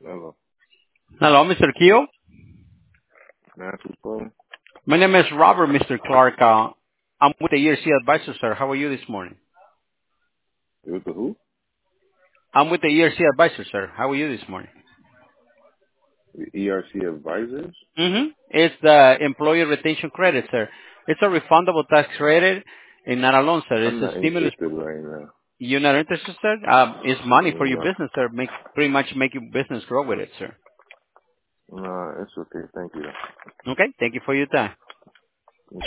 Hello. Hello, Mr. Keo. Nancy phone. My name is Robert, Mr. Clark. I'm with the ERC Advisor, sir. How are you this morning? You with the who? I'm with the ERC Advisor, sir. How are you this morning? The ERC advisors? It's the Employee Retention Credit, sir. It's a refundable tax credit and not a loan, sir. It's I'm a not stimulus. interested right now. You're not interested, sir? It's money for your No. business, sir. Pretty much make your business grow with it, sir. No, it's okay. Thank you. Okay? Thank you for your time.